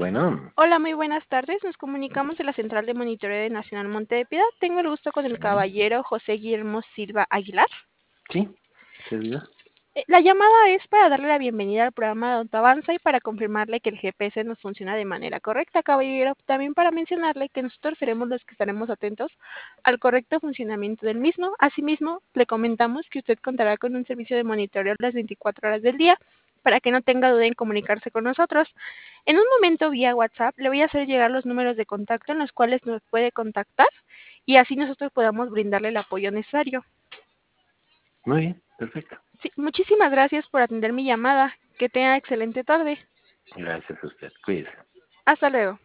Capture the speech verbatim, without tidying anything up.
Bueno, Hola, muy buenas tardes. Nos comunicamos de la Central de Monitoreo de Nacional Monte de Piedad. Tengo el gusto con el sí, caballero José Guillermo Silva Aguilar. sí, servidor. Eh, La llamada es para darle la bienvenida al programa de Autoavanza y para confirmarle que el G P S nos funciona de manera correcta, caballero. También para mencionarle que nosotros seremos los que estaremos atentos al correcto funcionamiento del mismo. Asimismo, le comentamos que usted contará con un servicio de monitoreo las veinticuatro horas del día para que no tenga duda en comunicarse con nosotros. En un momento vía WhatsApp le voy a hacer llegar los números de contacto en los cuales nos puede contactar y así nosotros podamos brindarle el apoyo necesario. Muy bien, perfecto. Sí, muchísimas gracias por atender mi llamada. Que tenga excelente tarde. Gracias a usted. Cuídese. Hasta luego.